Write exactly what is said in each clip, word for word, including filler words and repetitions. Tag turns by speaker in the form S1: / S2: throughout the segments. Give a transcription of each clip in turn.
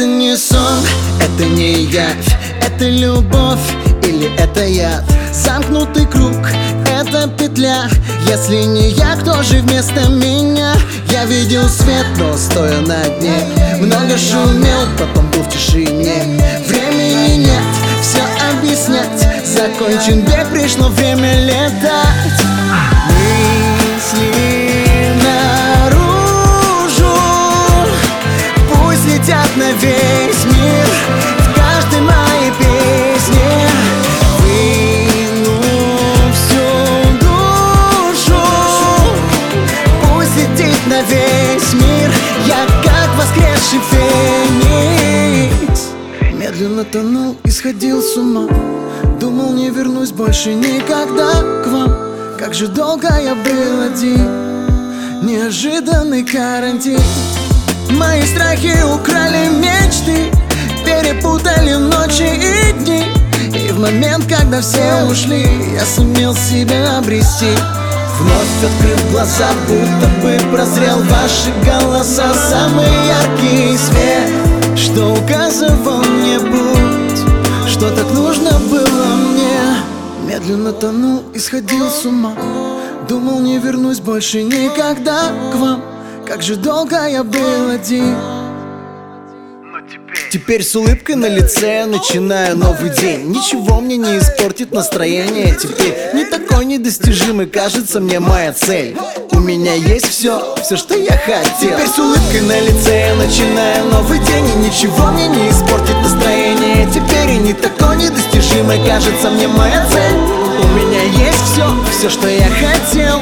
S1: Это не сон, это не явь, это любовь или это яд. Замкнутый круг, это петля. Если не я, кто же вместо меня? Я видел свет, но стоя на дне. Много шумел, потом был в тишине. Времени нет, все объяснять. Закончен бег, пришло время летать. Мысли наружу, пусть летят на весь мир. В каждой моей песне выну всю душу. Пусть летит на весь мир. Я как воскресший феникс. Медленно тонул и сходил с ума. Думал, не вернусь больше никогда к вам. Как же долго я был один. Неожиданный карантин. Мои страхи украли мечты, перепутали ночи и дни. И в момент, когда все ушли, я сумел себя обрести. Вновь открыв глаза, будто бы прозрел ваши голоса. Самый яркий свет, что указывал мне путь, что так нужно было мне. Медленно тонул и сходил с ума. Думал, не вернусь больше никогда к вам. Как же долго я был один. Теперь с улыбкой на лице начинаю новый день. Ничего мне не испортит настроение. Теперь не такой недостижимый кажется мне моя цель. У меня есть все, все, что я хотел. Теперь с улыбкой на лице я начинаю новый день. И ничего мне не испортит настроение. Теперь и не такой недостижимой кажется мне моя цель. У меня есть все, все, что я хотел.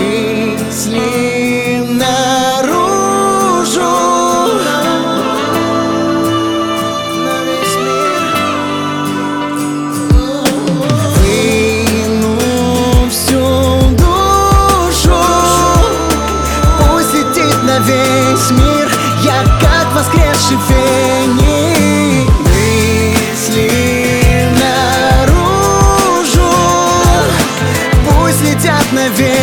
S1: Мысли наружу, выну всю душу. Пусть летит на весь мир. Я как воскресший феникс. Мысли наружу, пусть летят на весь